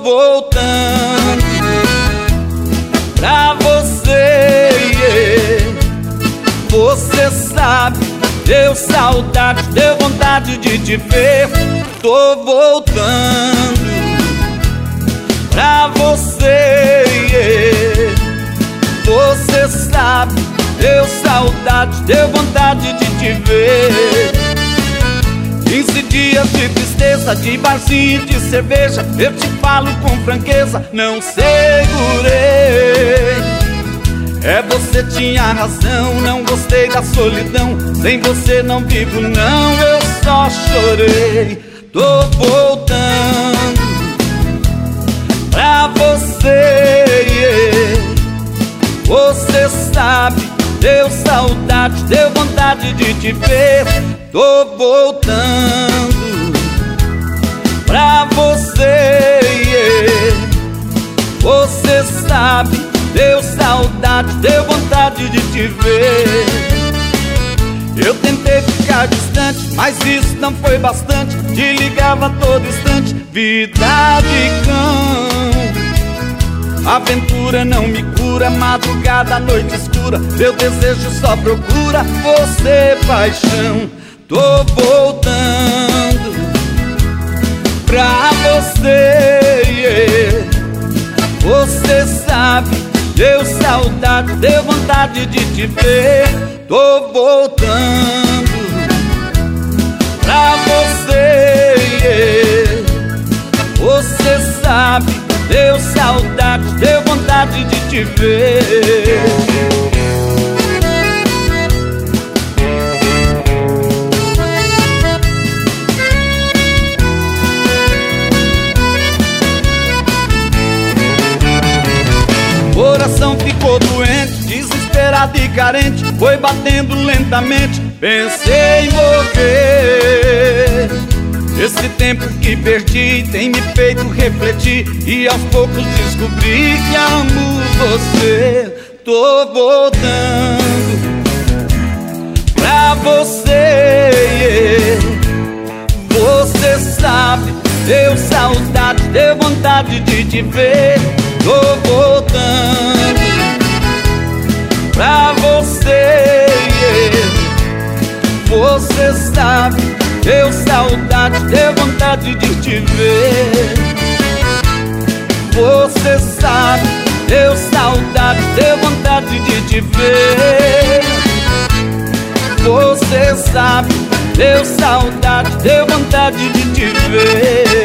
voltando pra você. Você sabe, deu saudade, deu vontade de te ver. Tô voltando pra você. Você sabe, deu saudade, deu vontade de te ver. 15 dias de tristeza, de barzinho e de cerveja, eu te falo com franqueza, não segurei. É, você tinha razão, não gostei da solidão. Sem você não vivo não, eu só chorei. Tô voltando pra você. Você sabe, deu saudade, deu vontade de te ver. Tô voltando pra você. Você sabe, deu saudade, deu vontade de te ver. Eu tentei ficar distante, mas isso não foi bastante. Te ligava a todo instante, vida de cão. Aventura não me cura, madrugada, noite escura. Meu desejo só procura você, paixão. Tô voltando pra você. Você sabe, deu saudade, deu vontade de te ver. Tô voltando pra você. Você sabe, deu saudade, deu vontade de te ver. Coração ficou doente, desesperado e carente, foi batendo lentamente, pensei em morrer. Esse tempo que perdi tem me feito refletir, e aos poucos descobri que amo você. Tô voltando pra você. Você sabe, deu saudade, deu vontade de te ver. Tô voltando pra você. Você sabe, deu saudade, deu vontade de te ver. Você sabe, deu saudade, deu vontade de te ver. Você sabe, deu saudade, deu vontade de te ver.